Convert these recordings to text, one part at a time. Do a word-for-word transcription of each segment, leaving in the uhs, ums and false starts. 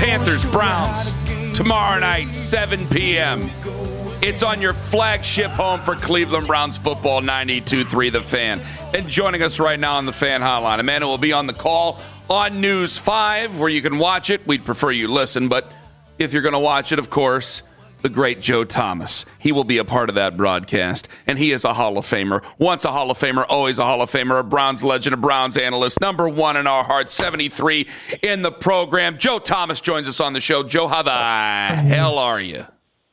Panthers, Browns, tomorrow night, seven p.m. It's on your flagship home for Cleveland Browns football, ninety-two point three The Fan. And joining us right now on the Fan Hotline, Amanda will be on the call on News five, where you can watch it. We'd prefer you listen, but if you're going to watch it, of course, the great Joe Thomas. He will be a part of that broadcast, and he is a Hall of Famer. Once a Hall of Famer, always a Hall of Famer, a Browns legend, a Browns analyst, number one in our hearts, seventy-three in the program. Joe Thomas joins us on the show. Joe, how the hell are you?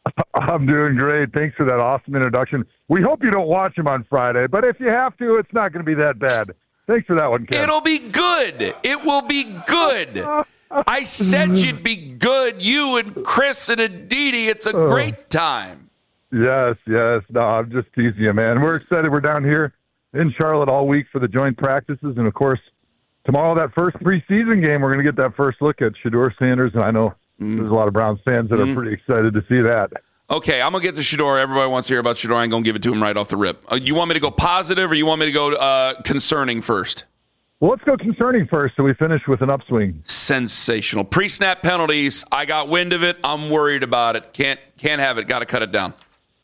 I'm doing great. Thanks for that awesome introduction. We hope you don't watch him on Friday, but if you have to, it's not going to be that bad. Thanks for that one, Ken. It'll be good. It will be good. I said you'd be good. You and Chris and Aditi. It's a great time. Yes, yes. No, I'm just teasing you, man. We're excited. We're down here in Charlotte all week for the joint practices. And, of course, tomorrow, that first preseason game, we're going to get that first look at Shedeur Sanders. And I know mm. there's a lot of Browns fans that mm. are pretty excited to see that. Okay, I'm going to get to Shedeur. Everybody wants to hear about Shedeur. I'm going to give it to him right off the rip. Uh, you want me to go positive or you want me to go uh, concerning first? Well, let's go concerning first so we finish with an upswing. Sensational. Pre-snap penalties. I got wind of it. I'm worried about it. Can't can't have it. Got to cut it down.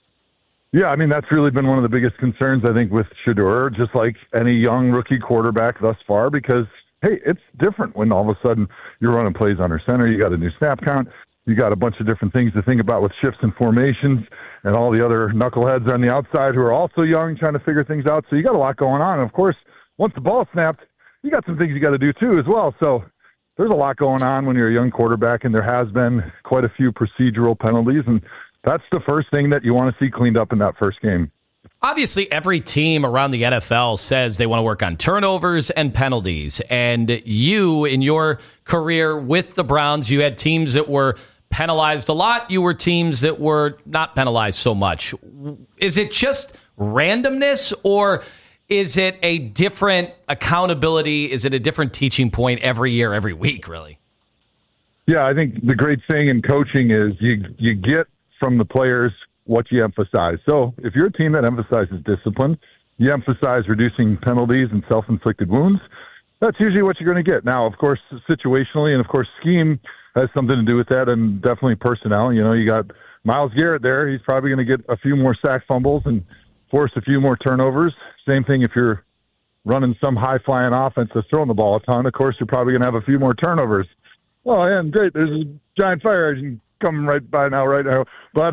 Yeah, I mean, that's really been one of the biggest concerns, I think, with Shedeur, just like any young rookie quarterback thus far, because, hey, it's different when all of a sudden you're running plays under center. You got a new snap count. You got a bunch of different things to think about with shifts and formations and all the other knuckleheads on the outside who are also young trying to figure things out. So you got a lot going on. And, of course, once the ball snapped, you got some things you got to do too as well. So there's a lot going on when you're a young quarterback, and there has been quite a few procedural penalties, and that's the first thing that you want to see cleaned up in that first game. Obviously, every team around the N F L says they want to work on turnovers and penalties, and you, in your career with the Browns, you had teams that were penalized a lot. You were teams that were not penalized so much. Is it just randomness, or is it a different accountability? Is it a different teaching point every year, every week, really? Yeah, I think the great thing in coaching is you you get from the players what you emphasize. So if you're a team that emphasizes discipline, you emphasize reducing penalties and self-inflicted wounds, that's usually what you're going to get. Now, of course, situationally and, of course, scheme has something to do with that, and definitely personnel. You know, you got Myles Garrett there. He's probably going to get a few more sack fumbles and force a few more turnovers. Same thing if you're running some high-flying offense that's throwing the ball a ton. Of course, you're probably going to have a few more turnovers. Well, and great, there's a giant fire engine coming right by now, right now. But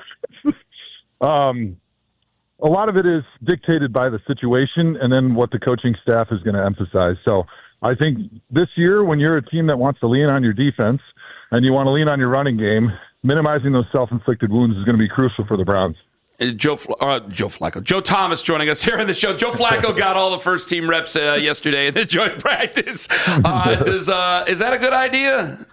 uh, um, a lot of it is dictated by the situation and then what the coaching staff is going to emphasize. So I think this year, when you're a team that wants to lean on your defense and you want to lean on your running game, minimizing those self-inflicted wounds is going to be crucial for the Browns. Joe uh, Joe Flacco. Joe Thomas joining us here on the show. Joe Flacco got all the first team reps uh, yesterday in the joint practice. Uh, does, uh, is that a good idea?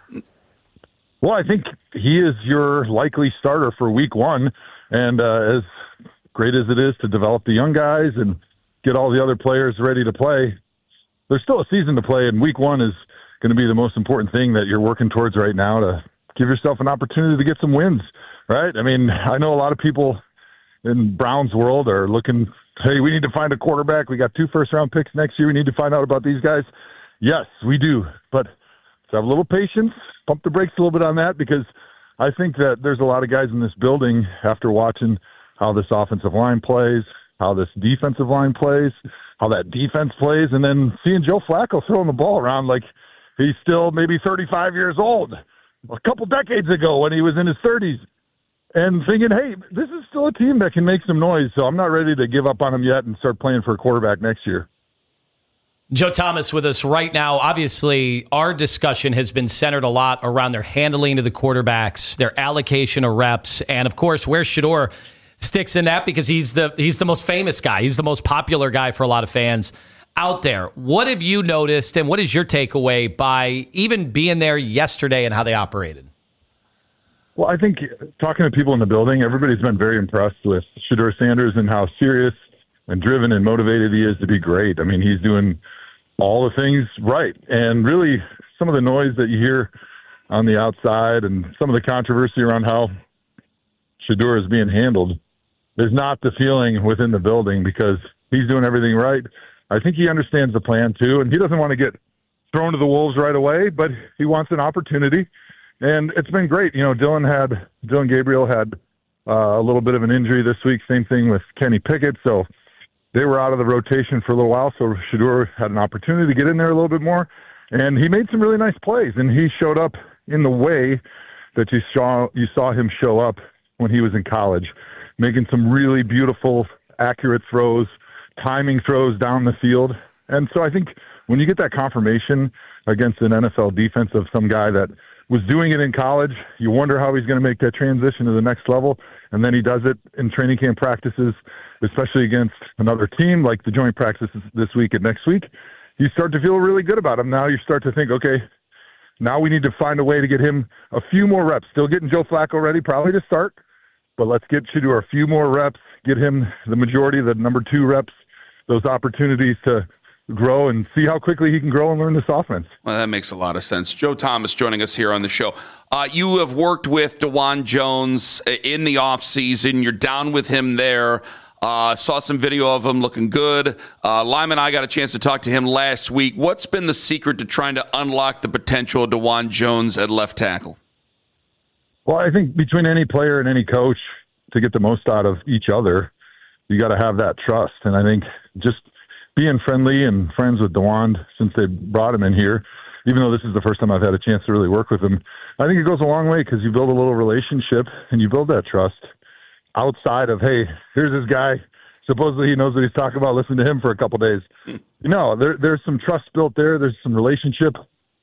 Well, I think he is your likely starter for week one. And uh, as great as it is to develop the young guys and get all the other players ready to play, there's still a season to play. And week one is going to be the most important thing that you're working towards right now to give yourself an opportunity to get some wins, right? I mean, I know a lot of people in Browns world are looking, hey, we need to find a quarterback. We got two first-round picks next year. We need to find out about these guys. Yes, we do. But let's have a little patience, pump the brakes a little bit on that, because I think that there's a lot of guys in this building after watching how this offensive line plays, how this defensive line plays, how that defense plays, and then seeing Joe Flacco throwing the ball around like he's still maybe thirty-five years old, a couple decades ago when he was in his thirties. And thinking, hey, this is still a team that can make some noise, so I'm not ready to give up on them yet and start playing for a quarterback next year. Joe Thomas with us right now. Obviously, our discussion has been centered a lot around their handling of the quarterbacks, their allocation of reps, and, of course, where Shedeur sticks in that because he's the he's the most famous guy. He's the most popular guy for a lot of fans out there. What have you noticed, and what is your takeaway by even being there yesterday and how they operated? Well, I think talking to people in the building, everybody's been very impressed with Shedeur Sanders and how serious and driven and motivated he is to be great. I mean, he's doing all the things right. And really, some of the noise that you hear on the outside and some of the controversy around how Shedeur is being handled is not the feeling within the building because he's doing everything right. I think he understands the plan, too, and he doesn't want to get thrown to the wolves right away, but he wants an opportunity. And it's been great. You know, Dylan had Dylan Gabriel had uh, a little bit of an injury this week. Same thing with Kenny Pickett. So they were out of the rotation for a little while. So Shedeur had an opportunity to get in there a little bit more. And he made some really nice plays. And he showed up in the way that you saw you saw him show up when he was in college, making some really beautiful, accurate throws, timing throws down the field. And so I think when you get that confirmation against an N F L defense of some guy that was doing it in college, you wonder how he's going to make that transition to the next level. And then he does it in training camp practices, especially against another team like the joint practices this week and next week. You start to feel really good about him. Now you start to think, okay, now we need to find a way to get him a few more reps. Still getting Joe Flacco ready, probably to start, but let's get Shedeur a few more reps, get him the majority of the number two reps, those opportunities to grow and see how quickly he can grow and learn this offense. Well, that makes a lot of sense. Joe Thomas joining us here on the show. Uh, you have worked with DeJuan Jones in the offseason. You're down with him there. Uh, saw some video of him looking good. Uh, Lyman and I got a chance to talk to him last week. What's been the secret to trying to unlock the potential of DeJuan Jones at left tackle? Well, I think between any player and any coach, to get the most out of each other, you got to have that trust. And I think just being friendly and friends with DeJuan since they brought him in here, even though this is the first time I've had a chance to really work with him, I think it goes a long way because you build a little relationship and you build that trust outside of, hey, here's this guy, supposedly he knows what he's talking about, listen to him for a couple days. You know, there, there's some trust built there. There's some relationship.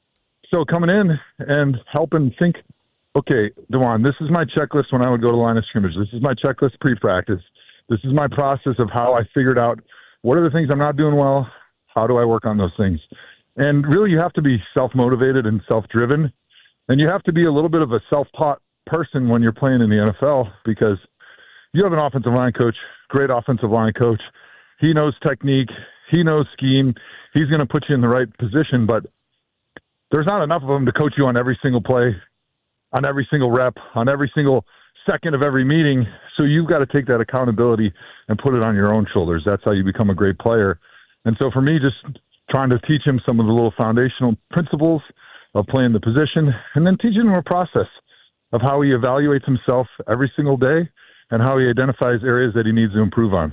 So coming in and helping think, okay, DeJuan, this is my checklist when I would go to line of scrimmage. This is my checklist pre-practice. This is my process of how I figured out what are the things I'm not doing well, how do I work on those things? And really you have to be self-motivated and self-driven, and you have to be a little bit of a self-taught person when you're playing in the N F L because you have an offensive line coach, great offensive line coach. He knows technique. He knows scheme. He's going to put you in the right position, but there's not enough of them to coach you on every single play, on every single rep, on every single second of every meeting. So you've got to take that accountability and put it on your own shoulders. That's how you become a great player. And so for me, just trying to teach him some of the little foundational principles of playing the position and then teaching him a process of how he evaluates himself every single day and how he identifies areas that he needs to improve on.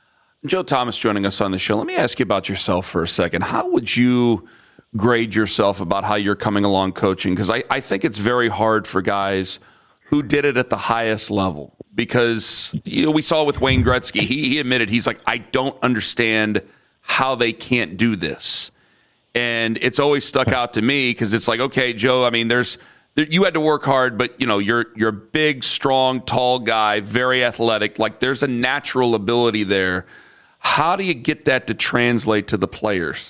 Joe Thomas joining us on the show. Let me ask you about yourself for a second. How would you grade yourself about how you're coming along coaching? Because I, I think it's very hard for guys who did it at the highest level. Because you know, we saw with Wayne Gretzky, he, he admitted, he's like, I don't understand how they can't do this. And it's always stuck out to me because it's like, okay, Joe, I mean, there's you had to work hard, but you know, you're you're a big, strong, tall guy, very athletic. Like there's a natural ability there. How do you get that to translate to the players?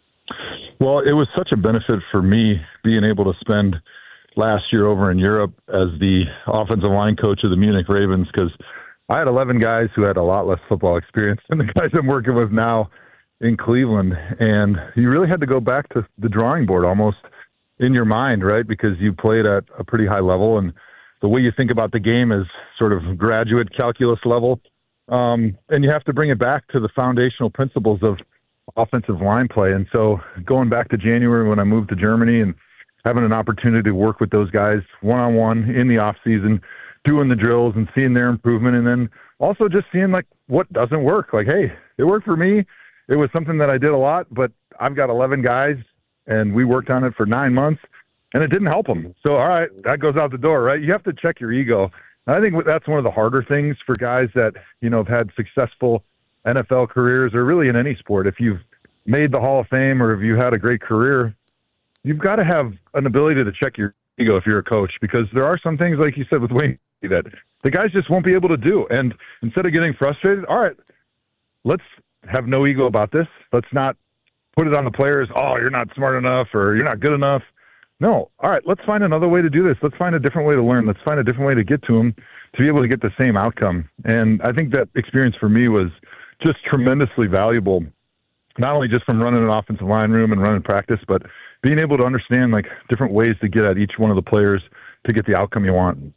Well, it was such a benefit for me being able to spend last year over in Europe as the offensive line coach of the Munich Ravens because I had eleven guys who had a lot less football experience than the guys I'm working with now in Cleveland. And you really had to go back to the drawing board almost in your mind, right? Because you played at a pretty high level and the way you think about the game is sort of graduate calculus level. Um, and you have to bring it back to the foundational principles of offensive line play. And so going back to January when I moved to Germany and having an opportunity to work with those guys one-on-one in the off season, doing the drills and seeing their improvement. And then also just seeing like what doesn't work. Like, hey, it worked for me. It was something that I did a lot, but I've got eleven guys and we worked on it for nine months and it didn't help them. So, all right, that goes out the door, right? You have to check your ego. And I think that's one of the harder things for guys that, you know, have had successful N F L careers or really in any sport. If you've made the Hall of Fame or if you had a great career, you've got to have an ability to check your ego if you're a coach, because there are some things, like you said with Wayne, that the guys just won't be able to do. And instead of getting frustrated, all right, let's have no ego about this. Let's not put it on the players, oh, you're not smart enough or you're not good enough. No, all right, let's find another way to do this. Let's find a different way to learn. Let's find a different way to get to them to be able to get the same outcome. And I think that experience for me was just tremendously valuable, not only just from running an offensive line room and running practice, but being able to understand like different ways to get at each one of the players to get the outcome you want.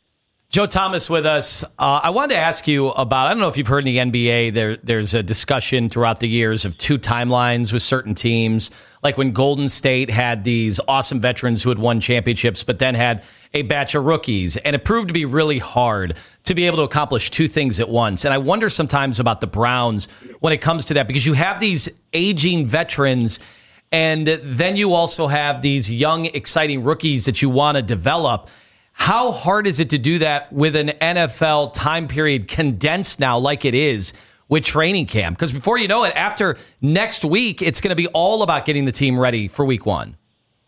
Joe Thomas with us. Uh, I wanted to ask you about, I don't know if you've heard in the N B A, there, there's a discussion throughout the years of two timelines with certain teams, like when Golden State had these awesome veterans who had won championships, but then had a batch of rookies. And it proved to be really hard to be able to accomplish two things at once. And I wonder sometimes about the Browns when it comes to that, because you have these aging veterans, and then you also have these young, exciting rookies that you want to develop. How hard is it to do that with an N F L time period condensed now like it is with training camp? Because before you know it, after next week, it's going to be all about getting the team ready for week one.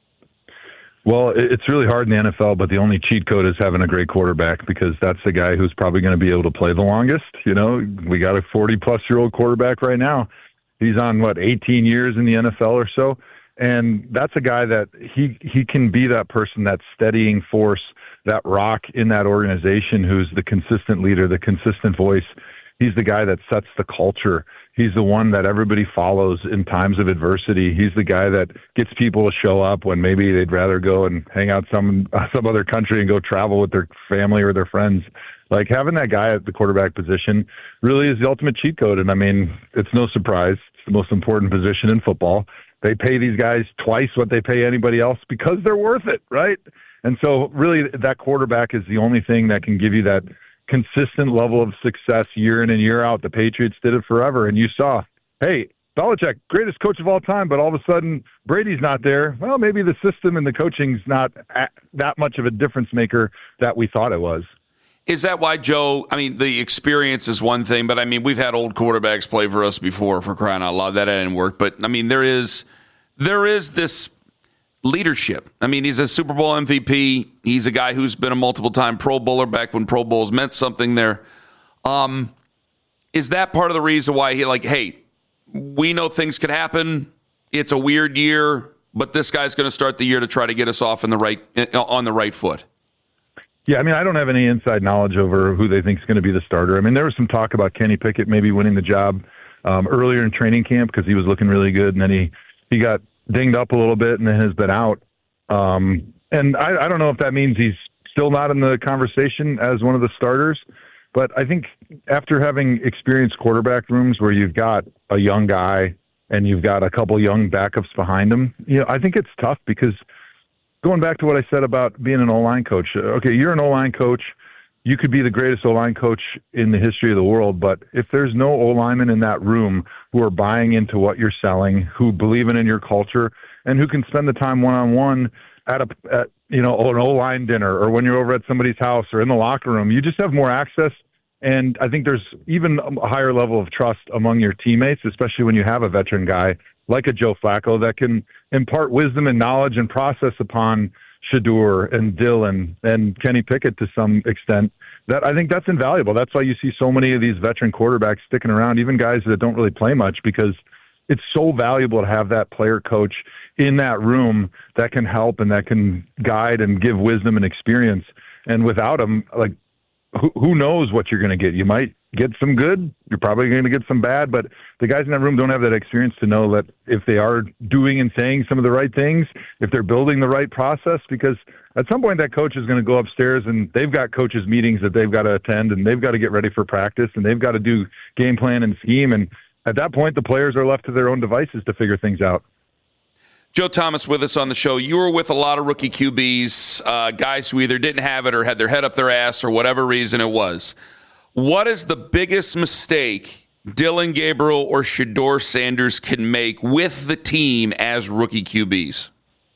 Well, it's really hard in the N F L, but the only cheat code is having a great quarterback, because that's the guy who's probably going to be able to play the longest. You know, we got a forty-plus-year-old quarterback right now. He's on, what, eighteen years in the N F L or so? And that's a guy that he, he can be that person, that steadying force, that rock in that organization who's the consistent leader, the consistent voice. He's the guy that sets the culture. He's the one that everybody follows in times of adversity. He's the guy that gets people to show up when maybe they'd rather go and hang out some some other country and go travel with their family or their friends. Like, having that guy at the quarterback position really is the ultimate cheat code. And I mean, it's no surprise. It's the most important position in football. They pay these guys twice what they pay anybody else because they're worth it, right? And so really that quarterback is the only thing that can give you that consistent level of success year in and year out. The Patriots did it forever. And you saw, hey, Belichick, greatest coach of all time, but all of a sudden Brady's not there. Well, maybe the system and the coaching's not that much of a difference maker that we thought it was. Is that why, Joe, I mean, the experience is one thing, but I mean, we've had old quarterbacks play for us before, for crying out loud. That didn't work. But I mean, there is there is this leadership. I mean, he's a Super Bowl M V P. He's a guy who's been a multiple-time Pro Bowler back when Pro Bowls meant something there. Um, is that part of the reason why he, like, hey, we know things could happen. It's a weird year, but this guy's going to start the year to try to get us off in the right on the right foot? Yeah, I mean, I don't have any inside knowledge over who they think is going to be the starter. I mean, there was some talk about Kenny Pickett maybe winning the job um, earlier in training camp because he was looking really good, and then he, he got dinged up a little bit and then has been out. Um, and I, I don't know if that means he's still not in the conversation as one of the starters, but I think after having experienced quarterback rooms where you've got a young guy and you've got a couple young backups behind him, you know, I think it's tough because going back to what I said about being an O-line coach, okay, you're an O-line coach. You could be the greatest O-line coach in the history of the world, but if there's no O-linemen in that room who are buying into what you're selling, who believe in your culture, and who can spend the time one-on-one at a at, you know an O-line dinner or when you're over at somebody's house or in the locker room, you just have more access. And I think there's even a higher level of trust among your teammates, especially when you have a veteran guy like a Joe Flacco that can impart wisdom and knowledge and process upon Shedeur and Dillon and Kenny Pickett to some extent. That I think that's invaluable. That's why you see so many of these veteran quarterbacks sticking around, even guys that don't really play much, because it's so valuable to have that player coach in that room that can help and that can guide and give wisdom and experience. And without them, like, who, who knows what you're going to get? You might get some good. You're probably going to get some bad, but the guys in that room don't have that experience to know that if they are doing and saying some of the right things, if they're building the right process, because at some point that coach is going to go upstairs and they've got coaches meetings that they've got to attend and they've got to get ready for practice and they've got to do game plan and scheme. And at that point, the players are left to their own devices to figure things out. Joe Thomas with us on the show. You were with a lot of rookie Q Bs, uh, guys who either didn't have it or had their head up their ass or whatever reason it was. What is the biggest mistake Dillon Gabriel or Shedeur Sanders can make with the team as rookie Q Bs?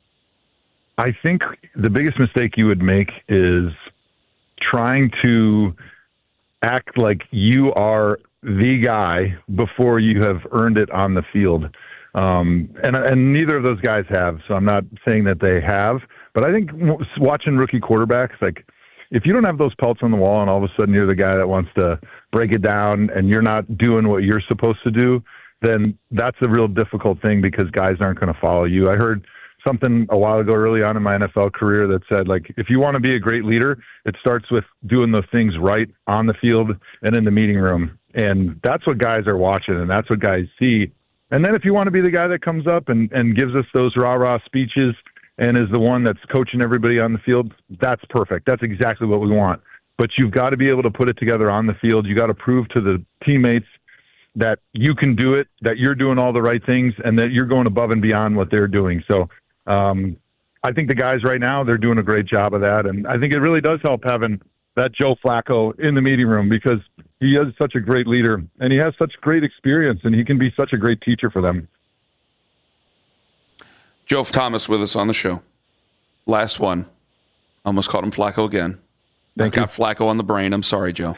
I think the biggest mistake you would make is trying to act like you are the guy before you have earned it on the field. Um, and, and neither of those guys have, so I'm not saying that they have. But I think watching rookie quarterbacks, like, if you don't have those pelts on the wall and all of a sudden you're the guy that wants to break it down and you're not doing what you're supposed to do, then that's a real difficult thing because guys aren't going to follow you. I heard something a while ago early on in my N F L career that said, like, if you want to be a great leader, it starts with doing the things right on the field and in the meeting room. And that's what guys are watching and that's what guys see. And then if you want to be the guy that comes up and, and gives us those rah-rah speeches and is the one that's coaching everybody on the field, that's perfect. That's exactly what we want. but you've got to be able to put it together on the field. You got to prove to the teammates that you can do it, that you're doing all the right things, and that you're going above and beyond what they're doing. So um, I think the guys right now, they're doing a great job of that. And I think it really does help having that Joe Flacco in the meeting room, because he is such a great leader and he has such great experience, and he can be such a great teacher for them. Joe Thomas with us on the show. Last one. Almost called him Flacco again. Thank I you. got Flacco on the brain. I'm sorry, Joe.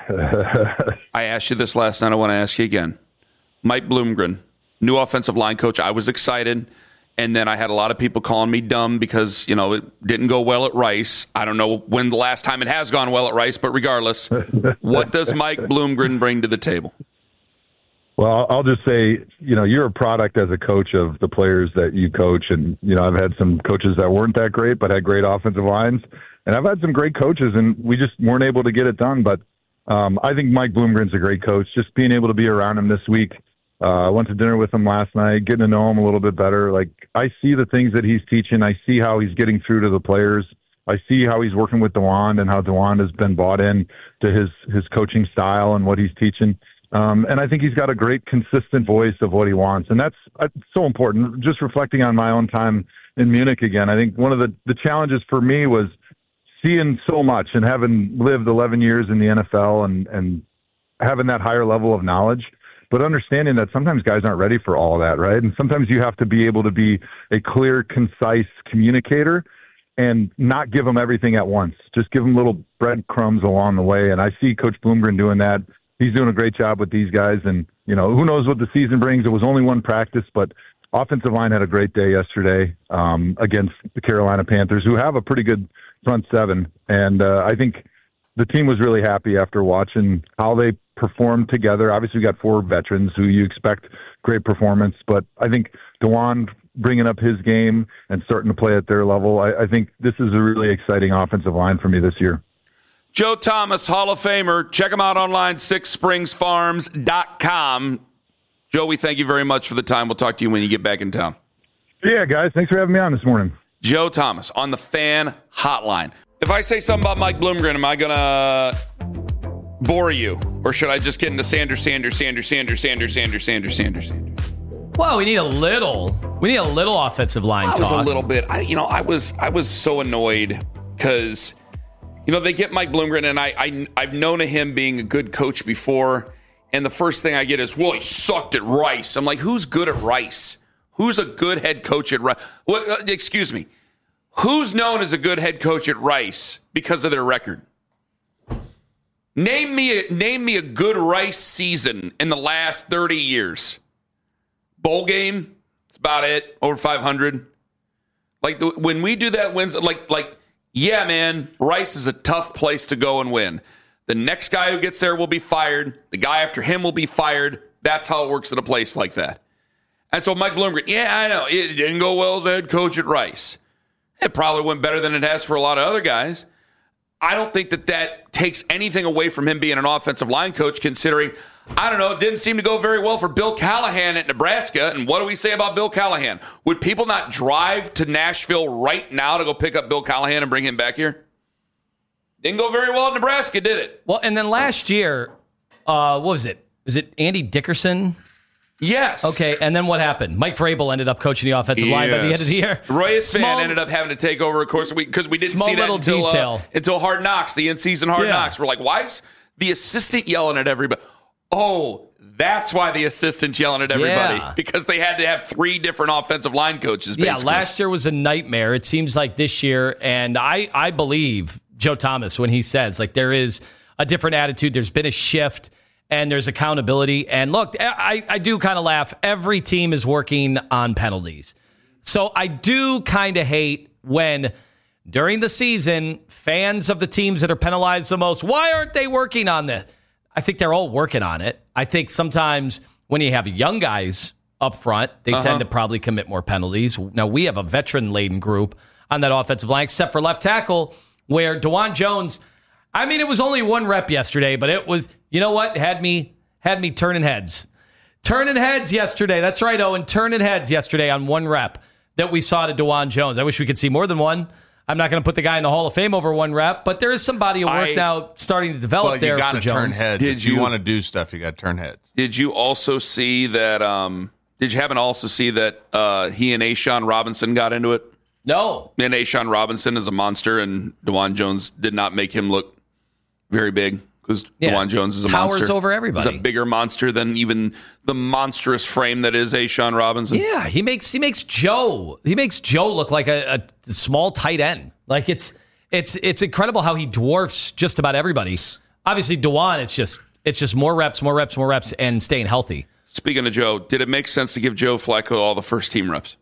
I asked you this last night. I want to ask you again. Mike Bloomgren, new offensive line coach. I was excited. And then I had a lot of people calling me dumb because, you know, it didn't go well at Rice. I don't know when the last time it has gone well at Rice, but regardless, what does Mike Bloomgren bring to the table? Well, I'll just say, you know, you're a product as a coach of the players that you coach. And, you know, I've had some coaches that weren't that great, but had great offensive lines. And I've had some great coaches, and we just weren't able to get it done. But um, I think Mike Bloomgren's a great coach. Just being able to be around him this week. Uh, I went to dinner with him last night, getting to know him a little bit better. Like, I see the things that he's teaching. I see how he's getting through to the players. I see how he's working with DeJuan and how DeJuan has been bought in to his, his coaching style and what he's teaching. Um, and I think he's got a great, consistent voice of what he wants. And that's uh, so important. Just reflecting on my own time in Munich again, I think one of the, the challenges for me was seeing so much and having lived eleven years in the N F L and, and having that higher level of knowledge, but understanding that sometimes guys aren't ready for all of that, right? And sometimes you have to be able to be a clear, concise communicator and not give them everything at once. Just give them little breadcrumbs along the way. And I see Coach Bloomgren doing that. He's doing a great job with these guys. And, you know, who knows what the season brings. It was only one practice, but offensive line had a great day yesterday um, against the Carolina Panthers, who have a pretty good front seven. And uh, I think the team was really happy after watching how they performed together. Obviously, we got four veterans who you expect great performance, but I think DeJuan bringing up his game and starting to play at their level, I, I think this is a really exciting offensive line for me this year. Joe Thomas, Hall of Famer. Check him out online, six springs farms dot com. Joe, we thank you very much for the time. We'll talk to you when you get back in town. Yeah, guys, thanks for having me on this morning. Joe Thomas on the Fan Hotline. If I say something about Mike Bloomgren, am I going to bore you? Or should I just get into Sanders, Sanders, Sanders, Sanders, Sanders, Sanders, Sanders, Sanders, Sanders? Well, we need a little. We need a little offensive line I talk. was a little bit. I, you know, I was I was so annoyed because, you know, they get Mike Bloomgren, and I, I I've known of him being a good coach before, and the first thing I get is, well, he sucked at Rice. I'm like, who's good at Rice? Who's a good head coach at Rice? Well, uh, excuse me. Who's known as a good head coach at Rice because of their record? Name me a, name me a good Rice season in the last thirty years. Bowl game, that's about it. Over five hundred. Like the, when we do that wins, like like yeah, man, Rice is a tough place to go and win. The next guy who gets there will be fired. The guy after him will be fired. That's how it works at a place like that. And so Mike Bloomgren, yeah, I know it didn't go well as a head coach at Rice. It probably went better than it has for a lot of other guys. I don't think that that takes anything away from him being an offensive line coach, considering, I don't know, it didn't seem to go very well for Bill Callahan at Nebraska. And what do we say about Bill Callahan? Would people not drive to Nashville right now to go pick up Bill Callahan and bring him back here? Didn't go very well at Nebraska, did it? Well, and then last year, uh, what was it? Was it Andy Dickerson? Yes. Okay, and then what happened? Mike Vrabel ended up coaching the offensive yes. line by the end of the year. Roy Small, Fan ended up having to take over, of course, because we, we didn't small see that little until, detail. Uh, until Hard Knocks, the in-season Hard Yeah. Knocks. We're like, why is the assistant yelling at everybody? Oh, that's why the assistant's yelling at everybody. Yeah. Because they had to have three different offensive line coaches, basically. Yeah, last year was a nightmare. It seems like this year, and I, I believe Joe Thomas when he says, like, there is a different attitude. There's been a shift. And there's accountability. And look, I, I do kind of laugh. Every team is working on penalties. So I do kind of hate when during the season, fans of the teams that are penalized the most, why aren't they working on this? I think they're all working on it. I think sometimes when you have young guys up front, they uh-huh. tend to probably commit more penalties. Now, we have a veteran-laden group on that offensive line, except for left tackle, where DeJuan Jones, I mean, it was only one rep yesterday, but it was... You know what? Had me had me turning heads. Turning heads yesterday. That's right, Owen. Turning heads yesterday on one rep that we saw to DeJuan Jones. I wish we could see more than one. I'm not going to put the guy in the Hall of Fame over one rep, but there is some body of work I, now starting to develop well, there. You got to turn heads. Did if you, you want to do stuff, you got to turn heads. Did you also see that? Um, did you happen to also see that uh, he and A'Shawn Robinson got into it? No. And A'Shawn Robinson is a monster, and DeJuan Jones did not make him look very big. Because yeah. DeJuan Jones is a Towers monster. over everybody. He's a bigger monster than even the monstrous frame that is A'Shawn Robinson. Yeah, he makes he makes Joe he makes Joe look like a, a small tight end. Like it's it's it's incredible how he dwarfs just about everybody. Obviously, DeJuan, it's just it's just more reps, more reps, more reps, and staying healthy. Speaking of Joe, did it make sense to give Joe Flacco all the first team reps?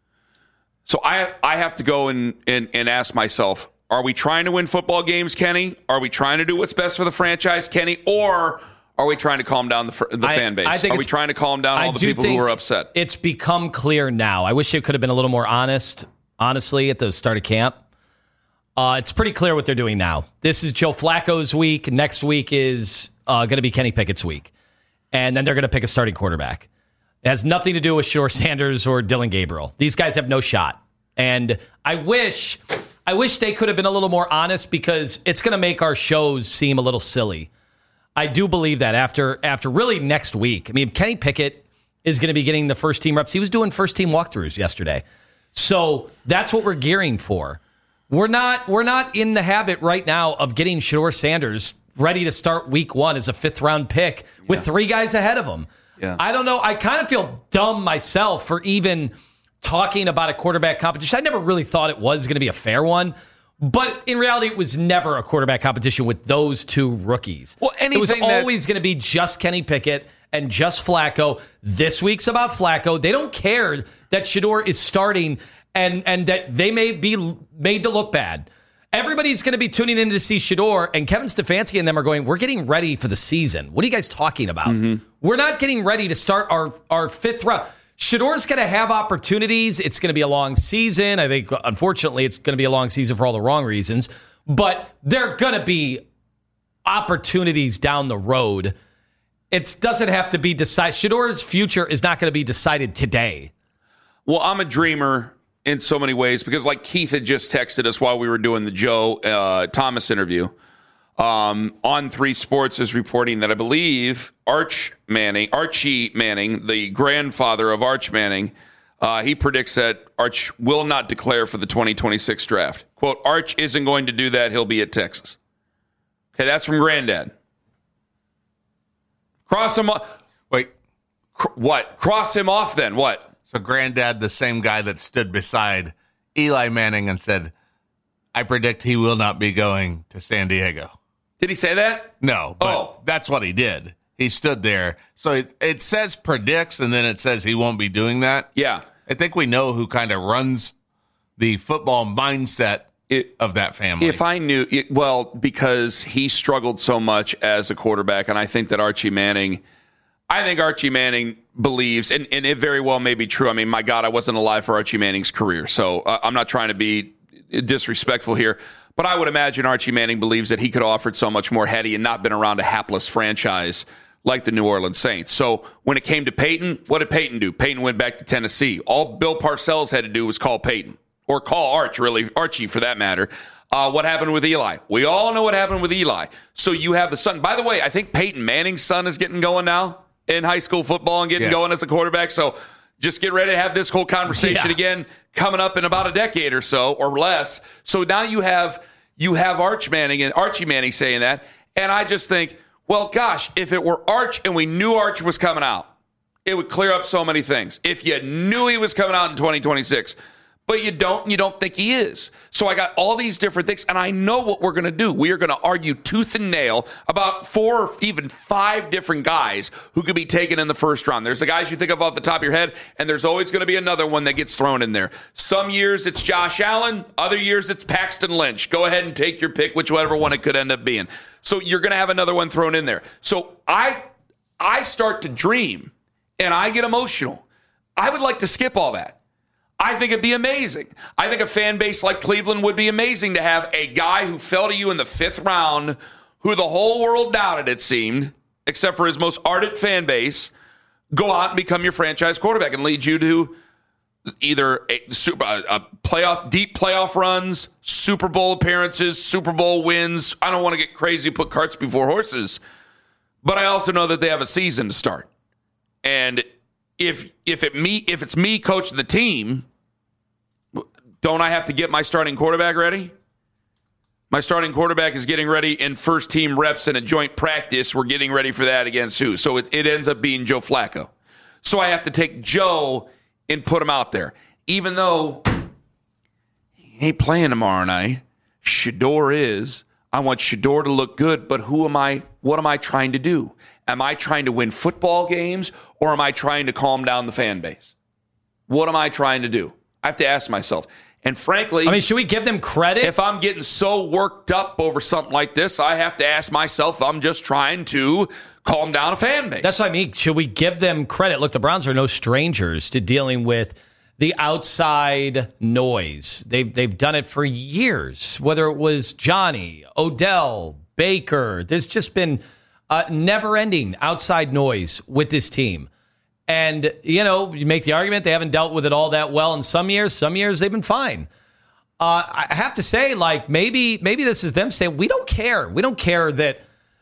So I I have to go and and, and ask myself. Are we trying to win football games, Kenny? Are we trying to do what's best for the franchise, Kenny? Or are we trying to calm down the, the I, fan base? I think are we trying to calm down all I the people who are upset? It's become clear now. I wish it could have been a little more honest, honestly, at the start of camp. Uh, it's pretty clear what they're doing now. This is Joe Flacco's week. Next week is uh, going to be Kenny Pickett's week. And then they're going to pick a starting quarterback. It has nothing to do with Shedeur Sanders or Dylan Gabriel. These guys have no shot. And I wish... I wish they could have been a little more honest because it's going to make our shows seem a little silly. I do believe that after after really next week. I mean, Kenny Pickett is going to be getting the first team reps. He was doing first team walkthroughs yesterday. So that's what we're gearing for. We're not we're not in the habit right now of getting Shedeur Sanders ready to start week one as a fifth round pick with yeah. three guys ahead of him. Yeah. I don't know. I kind of feel dumb myself for even talking about a quarterback competition. I never really thought it was going to be a fair one, but in reality, it was never a quarterback competition with those two rookies. Well, anything it was that- always going to be just Kenny Pickett and just Flacco. This week's about Flacco. They don't care that Shedeur is starting and, and that they may be made to look bad. Everybody's going to be tuning in to see Shedeur, and Kevin Stefanski and them are going, we're getting ready for the season. What are you guys talking about? Mm-hmm. We're not getting ready to start our, our fifth round. Shedeur's going to have opportunities. It's going to be a long season. I think, unfortunately, it's going to be a long season for all the wrong reasons. But there are going to be opportunities down the road. It doesn't have to be decided. Shedeur's future is not going to be decided today. Well, I'm a dreamer in so many ways because, like Keith had just texted us while we were doing the Joe uh, Thomas interview. Um, On three Sports is reporting that I believe Arch Manning, Archie Manning, the grandfather of Arch Manning, uh, he predicts that Arch will not declare for the twenty twenty-six draft. Quote, Arch isn't going to do that. He'll be at Texas. Okay, that's from Granddad. Cross him off. Wait. Cr- what? Cross him off then. What? So Granddad, the same guy that stood beside Eli Manning and said, I predict he will not be going to San Diego. Did he say that? No, but oh. that's what he did. He stood there. So it, it says predicts, and then it says he won't be doing that. Yeah. I think we know who kind of runs the football mindset it, of that family. If I knew, it, well, because he struggled so much as a quarterback, and I think that Archie Manning, I think Archie Manning believes, and, and it very well may be true. I mean, my God, I wasn't alive for Archie Manning's career, so uh, I'm not trying to be disrespectful here. But I would imagine Archie Manning believes that he could have offered so much more had he not been around a hapless franchise like the New Orleans Saints. So when it came to Peyton, what did Peyton do? Peyton went back to Tennessee. All Bill Parcells had to do was call Peyton, or call Arch, really, Archie for that matter. Uh, what happened with Eli? We all know what happened with Eli. So you have the son. By the way, I think Peyton Manning's son is getting going now in high school football and getting yes. going as a quarterback. So just get ready to have this whole conversation yeah. again coming up in about a decade or so or less. So now you have you have Arch Manning and Archie Manning saying that. And I just think, well, gosh, if it were Arch and we knew Arch was coming out, it would clear up so many things. If you knew he was coming out in twenty twenty-six, but you don't, you don't think he is. So I got all these different things, and I know what we're going to do. We are going to argue tooth and nail about four or even five different guys who could be taken in the first round. There's the guys you think of off the top of your head, and there's always going to be another one that gets thrown in there. Some years it's Josh Allen. Other years it's Paxton Lynch. Go ahead and take your pick, whichever one it could end up being. So you're going to have another one thrown in there. So I, I start to dream, and I get emotional. I would like to skip all that. I think it'd be amazing. I think a fan base like Cleveland would be amazing to have a guy who fell to you in the fifth round, who the whole world doubted, it seemed, except for his most ardent fan base, go out and become your franchise quarterback and lead you to either a, super, a playoff, deep playoff runs, Super Bowl appearances, Super Bowl wins. I don't want to get crazy, put carts before horses, but I also know that they have a season to start. And if if it me if it's me coaching the team, don't I have to get my starting quarterback ready? My starting quarterback is getting ready in first team reps in a joint practice. We're getting ready for that against who? So it, it ends up being Joe Flacco. So I have to take Joe and put him out there. Even though he ain't playing tomorrow night, Shedeur is. I want Shedeur to look good, but who am I? What am I trying to do? Am I trying to win football games, or am I trying to calm down the fan base? What am I trying to do? I have to ask myself. And frankly, I mean, should we give them credit? If I'm getting so worked up over something like this, I have to ask myself if I'm just trying to calm down a fan base. That's what I mean. Should we give them credit? Look, the Browns are no strangers to dealing with the outside noise. They've, they've done it for years, whether it was Johnny, Odell, Baker. There's just been uh, never-ending outside noise with this team. And, you know, you make the argument they haven't dealt with it all that well in some years. Some years they've been fine. Uh, I have to say, like, maybe maybe this is them saying, we don't care. We don't care that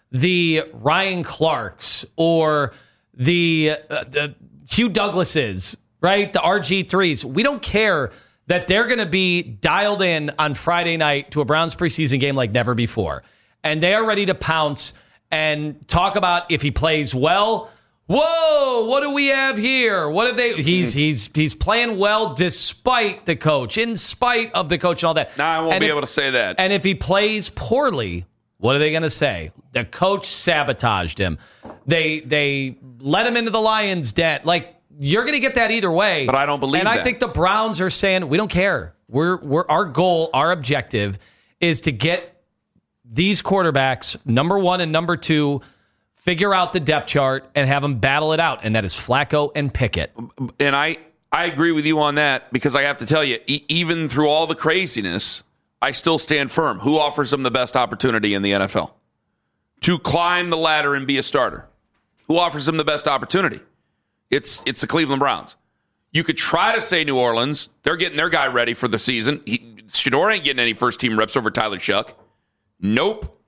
the Ryan Clarks or the, uh, the Hugh Douglases, right, the R G threes, we don't care that they're going to be dialed in on Friday night to a Browns preseason game like never before. And they are ready to pounce and talk about if he plays well. Whoa, what do we have here? What have they? He's he's he's playing well despite the coach, in spite of the coach and all that. No, I won't and be if, able to say that. And if he plays poorly, what are they going to say? The coach sabotaged him. They they let him into the lion's den. Like, you're going to get that either way. But I don't believe and that. And I think the Browns are saying, we don't care. We're we're our goal, our objective is to get these quarterbacks, number one and number two, figure out the depth chart and have them battle it out, and that is Flacco and Pickett. And I, I agree with you on that, because I have to tell you, e- even through all the craziness, I still stand firm. Who offers them the best opportunity in the N F L to climb the ladder and be a starter? Who offers them the best opportunity? It's it's the Cleveland Browns. You could try to say New Orleans. They're getting their guy ready for the season. He, Shedeur ain't getting any first-team reps over Tyler Shuck. Nope.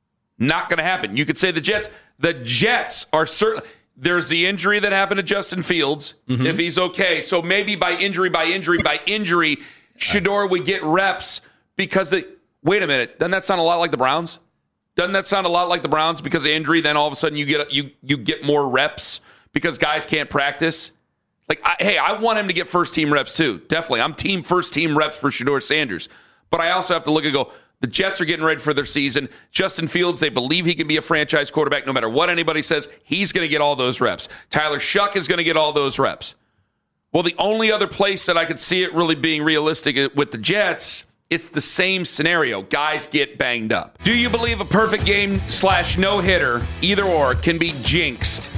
Not going to happen. You could say the Jets. The Jets are certainly... There's the injury that happened to Justin Fields, mm-hmm. if he's okay. So maybe by injury, by injury, by injury, Shedeur would get reps because they... Wait a minute. Doesn't that sound a lot like the Browns? Doesn't that sound a lot like the Browns? Because of injury, then all of a sudden you get you you get more reps because guys can't practice? Like, I, hey, I want him to get first-team reps too. Definitely. I'm team first-team reps for Shedeur Sanders. But I also have to look and go... The Jets are getting ready for their season. Justin Fields, they believe he can be a franchise quarterback no matter what anybody says. He's going to get all those reps. Tyler Shuck is going to get all those reps. Well, the only other place that I could see it really being realistic with the Jets, it's the same scenario. Guys get banged up. Do you believe a perfect game slash no-hitter, either or, can be jinxed?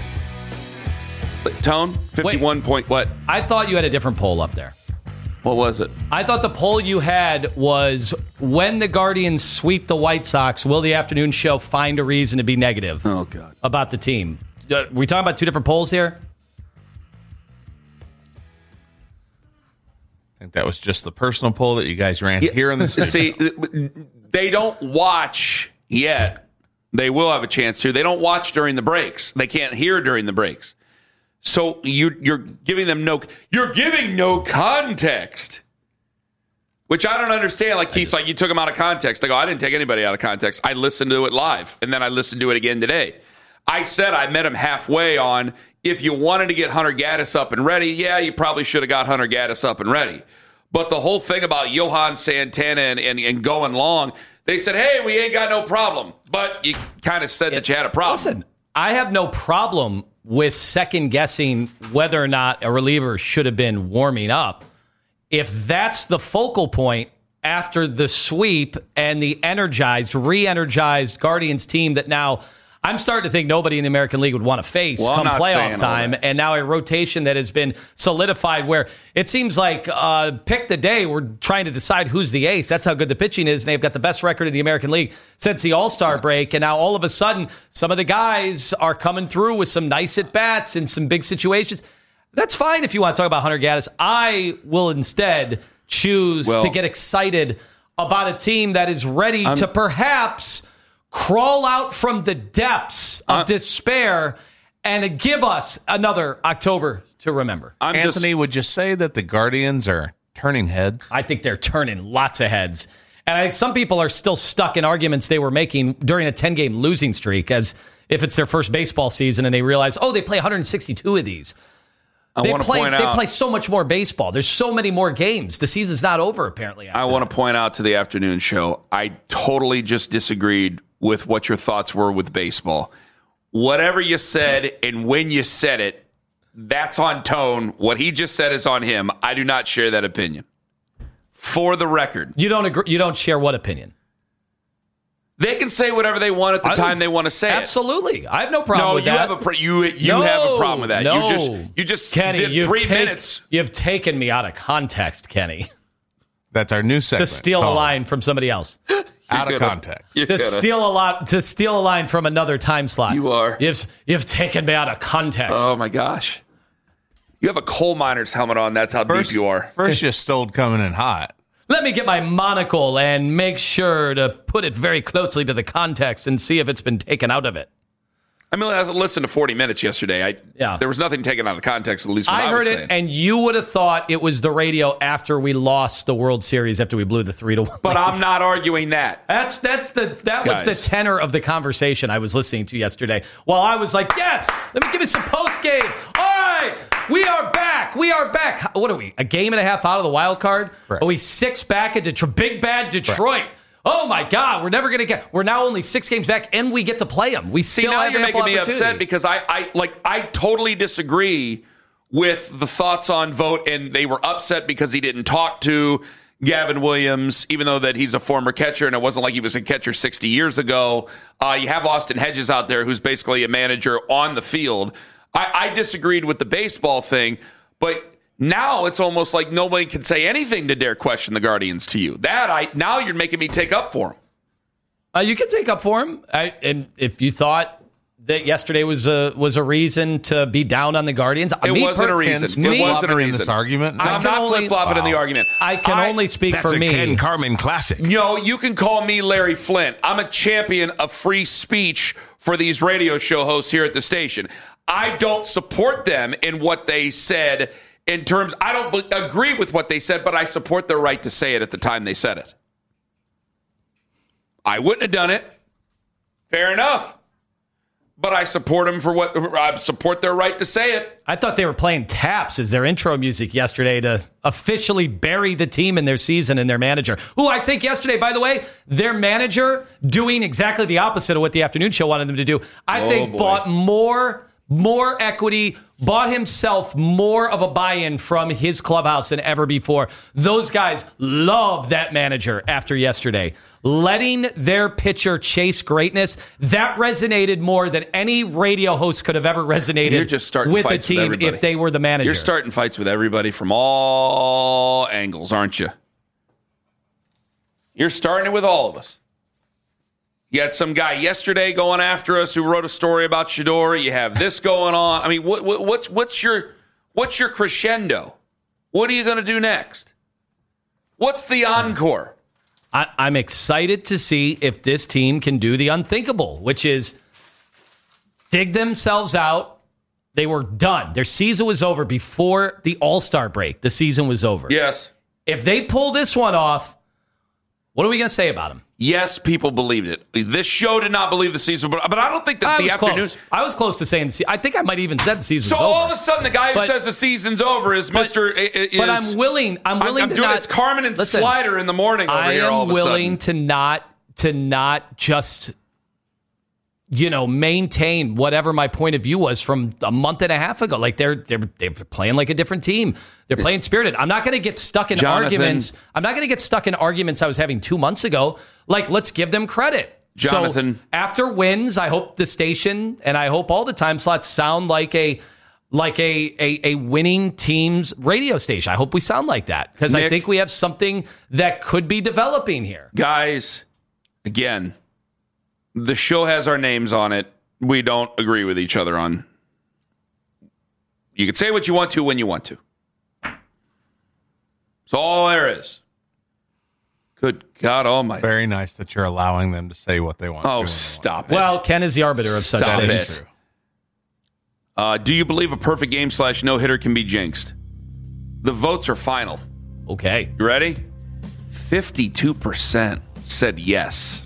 Tone, fifty-one Wait, point what? I thought you had a different poll up there. What was it? I thought the poll you had was, when the Guardians sweep the White Sox, will the afternoon show find a reason to be negative oh, God. about the team? Uh, we talking about two different polls here? I think that was just the personal poll that you guys ran yeah. here in the See, they don't watch yet. They will have a chance to. They don't watch during the breaks. They can't hear during the breaks. So you're, you're giving them no, you're giving no context, which I don't understand. Like Keith's like, you took him out of context. I go, I didn't take anybody out of context. I listened to it live, and then I listened to it again today. I said I met him halfway on, if you wanted to get Hunter Gaddis up and ready, yeah, you probably should have got Hunter Gaddis up and ready. But the whole thing about Johan Santana and, and, and going long, they said, hey, we ain't got no problem. But you kind of said it, that you had a problem. Listen, I have no problem with second-guessing whether or not a reliever should have been warming up. If that's the focal point after the sweep and the energized, re-energized Guardians team that now I'm starting to think nobody in the American League would want to face well, come playoff time, and now a rotation that has been solidified where it seems like uh, pick the day, we're trying to decide who's the ace. That's how good the pitching is, and they've got the best record in the American League since the All-Star break, and now all of a sudden, some of the guys are coming through with some nice at-bats in some big situations. That's fine if you want to talk about Hunter Gaddis. I will instead choose well, to get excited about a team that is ready I'm, to perhaps crawl out from the depths of uh, despair and give us another October to remember. I'm Anthony, just, would you say that the Guardians are turning heads? I think they're turning lots of heads. And I think some people are still stuck in arguments they were making during a ten-game losing streak, as if it's their first baseball season and they realize, oh, they play one hundred sixty-two of these. I they want play, to point they out, play so much more baseball. There's so many more games. The season's not over, apparently. I want to point out to the afternoon show, I totally just disagreed with what your thoughts were with baseball. Whatever you said and when you said it, that's on Tone. What he just said is on him. I do not share that opinion. For the record. You don't agree, you don't share what opinion? They can say whatever they want at the I time they want to say absolutely. it. Absolutely. I have no problem no, with you that. Have a pro- you you no, have a problem with that. No. You just, you just Kenny, did you've three take, minutes. You've taken me out of context, Kenny. That's our new segment. To steal oh. a line from somebody else. Out of context. To gonna, steal a lot to steal a line from another time slot. You are. You've you've taken me out of context. Oh my gosh. You have a coal miner's helmet on, that's how first, deep you are. First you stole coming in hot. Let me get my monocle and make sure to put it very closely to the context and see if it's been taken out of it. I mean, I listened to forty minutes yesterday. I, yeah. There was nothing taken out of context, at least what I, I was heard it, saying. and you would have thought it was the radio after we lost the World Series, after we blew the three to one. But I'm not arguing that. That's that's the that Guys. was the tenor of the conversation I was listening to yesterday. While I was like, yes, let me give you some post game. All right, we are back. We are back. What are we? A game and a half out of the wild card? Right. Are we six back at Detroit? Big bad Detroit. Right. Oh my God, we're never going to get, we're now only six games back and we get to play them. We See, still now have you're making me opportunity. upset because I, I, like, I totally disagree with the thoughts on Vogt, and they were upset because he didn't talk to Gavin Williams, even though that he's a former catcher and it wasn't like he was a catcher sixty years ago. Uh, you have Austin Hedges out there who's basically a manager on the field. I, I disagreed with the baseball thing, but now it's almost like nobody can say anything to dare question the Guardians to you. That I now you're making me take up for them. Uh, you can take up for him, I, and if you thought that yesterday was a was a reason to be down on the Guardians, it me wasn't per- a reason. Me, it wasn't a reason. In this argument. No, I'm not flip flopping wow. in the argument. I can I, only speak that's for a me. Ken Carman classic. You know, you can call me Larry Flint. I'm a champion of free speech for these radio show hosts here at the station. I don't support them in what they said. In terms, I don't b- agree with what they said, but I support their right to say it at the time they said it. I wouldn't have done it. Fair enough. But I support them for what I support their right to say it. I thought they were playing Taps as their intro music yesterday to officially bury the team in their season and their manager, who I think yesterday, by the way, their manager doing exactly the opposite of what the afternoon show wanted them to do. I oh, think boy. bought more more equity, bought himself more of a buy-in from his clubhouse than ever before. Those guys love that manager after yesterday. Letting their pitcher chase greatness, that resonated more than any radio host could have ever resonated You're just starting with a fights with team everybody. if they were the manager. You're starting fights with everybody from all angles, aren't you? You're starting it with all of us. You had some guy yesterday going after us who wrote a story about Shedeur. You have this going on. I mean, what, what, what's what's your what's your crescendo? What are you going to do next? What's the encore? I, I'm excited to see if this team can do the unthinkable, which is dig themselves out. They were done. Their season was over before the All-Star break. The season was over. Yes. If they pull this one off, what are we going to say about them? Yes, people believed it. This show did not believe the season, but, but I don't think that I the was afternoon. Close. I was close to saying the season. I think I might even said the season So was over. all of a sudden, the guy who But- says the season's over is but- Mister Is, but I'm willing. I'm willing I'm to doing not. it's Carmen and Listen, Slider in the morning over I here. am All of a willing sudden. to not to not just you know maintain whatever my point of view was from a month and a half ago. Like they're they're they're playing like a different team. They're playing spirited. I'm not going to get stuck in Jonathan. arguments. I'm not going to get stuck in arguments I was having two months ago. Like let's give them credit. Jonathan. So after wins, I hope the station and I hope all the time slots sound like a like a a, a winning team's radio station. I hope we sound like that because I Nick. think we have something that could be developing here. Guys, again, the show has our names on it. We don't agree with each other on You can say what you want to when you want to. That's all there is. Good God almighty. Very nice that you're allowing them to say what they want Oh, to. stop it. Well, Ken is the arbiter of such Stop things. it. Uh, do you believe a perfect game slash no-hitter can be jinxed? The votes are final. Okay. You ready? fifty-two percent said yes.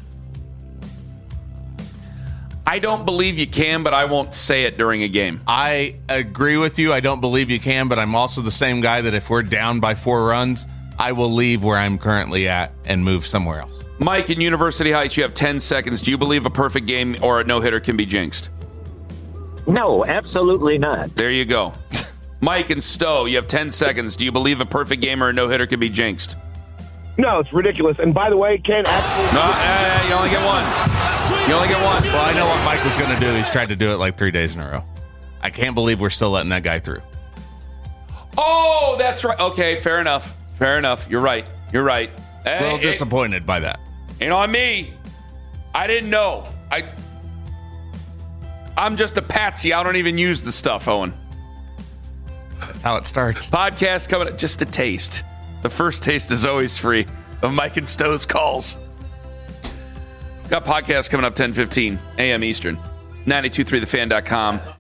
I don't believe you can, but I won't say it during a game. I agree with you. I don't believe you can, but I'm also the same guy that if we're down by four runs, I will leave where I'm currently at and move somewhere else. Mike, in University Heights, you have ten seconds. Do you believe a perfect game or a no-hitter can be jinxed? No, absolutely not. There you go. Mike and Stowe, you have ten seconds. Do you believe a perfect game or a no-hitter can be jinxed? No, it's ridiculous. And by the way, Ken, absolutely. No, uh, you only get one. You only get one. Well, I know what Mike was going to do. He's tried to do it like three days in a row. I can't believe we're still letting that guy through. Oh, that's right. Okay, fair enough. Fair enough. You're right. You're right. A little Hey, disappointed by that. ain't on me. I didn't know. I, I'm just a patsy. I don't even use the stuff, Owen. That's how it starts. Podcast coming up. Just a taste. The first taste is always free of Mike and Stowe's calls. Got podcast coming up ten fifteen a.m. Eastern. ninety-two point three the fan dot com.